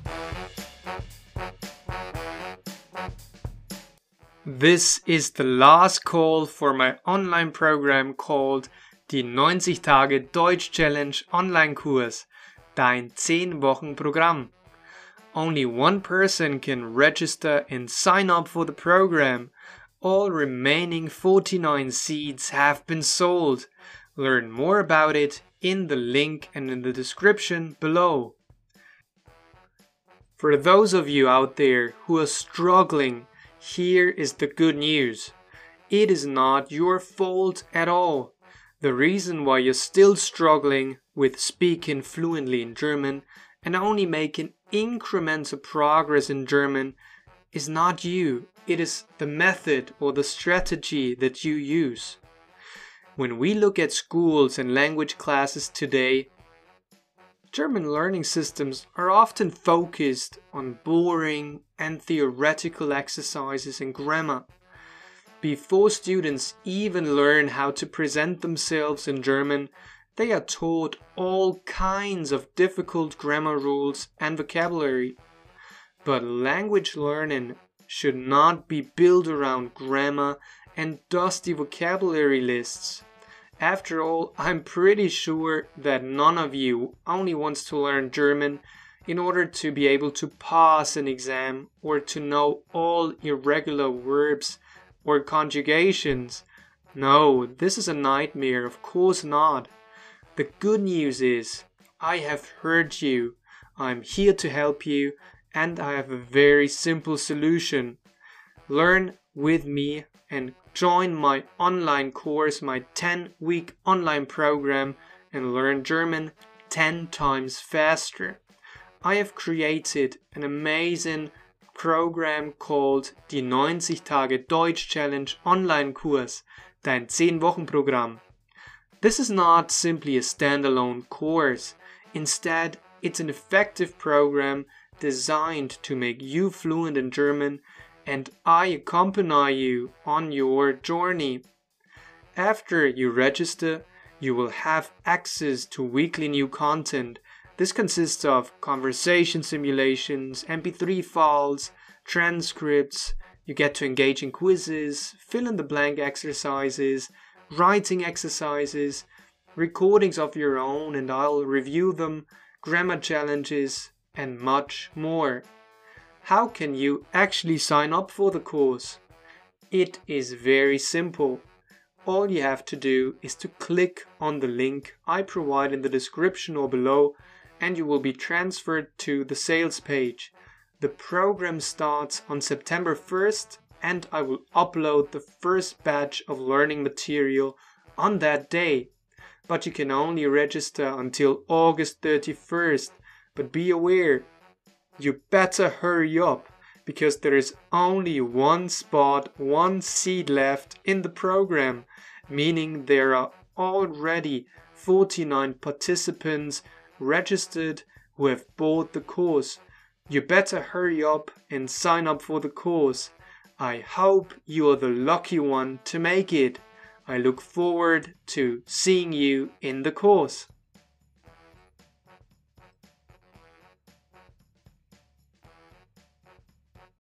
This is the last call for my online program called die 90 Tage Deutsch Challenge Online-Kurs, dein 10-Wochen-Programm. Only one person can register and sign up for the program. All remaining 49 seats have been sold. Learn more about it in the link and in the description below. For those of you out there who are struggling, here is the good news. It is not your fault at all. The reason why you're still struggling with speaking fluently in German and only making incremental progress in German is not you. It is the method or the strategy that you use. When we look at schools and language classes today, German learning systems are often focused on boring and theoretical exercises in grammar. Before students even learn how to present themselves in German, they are taught all kinds of difficult grammar rules and vocabulary. But language learning should not be built around grammar and dusty vocabulary lists. After all, I'm pretty sure that none of you only wants to learn German in order to be able to pass an exam or to know all irregular verbs or conjugations. No, this is a nightmare, of course not. The good news is, I have heard you, I'm here to help you, and I have a very simple solution. Learn with me and join my online course, my 10-week online program, and learn German 10 times faster. I have created an amazing program called die 90 Tage Deutsch Challenge Online-Kurs, dein 10-Wochen-Programm. This is not simply a standalone course. Instead, it's an effective program designed to make you fluent in German, and I accompany you on your journey. After you register, you will have access to weekly new content. This consists of conversation simulations, MP3 files, transcripts. You get to engage in quizzes, fill in the blank exercises, writing exercises, recordings of your own and I'll review them, grammar challenges, and much more. How can you actually sign up for the course? It is very simple. All you have to do is to click on the link I provide in the description or below and you will be transferred to the sales page. The program starts on September 1st and I will upload the first batch of learning material on that day. But you can only register until August 31st. But be aware, you better hurry up because there is only one spot, one seat left in the program, meaning there are already 49 participants registered who have bought the course. You better hurry up and sign up for the course. I hope you are the lucky one to make it. I look forward to seeing you in the course.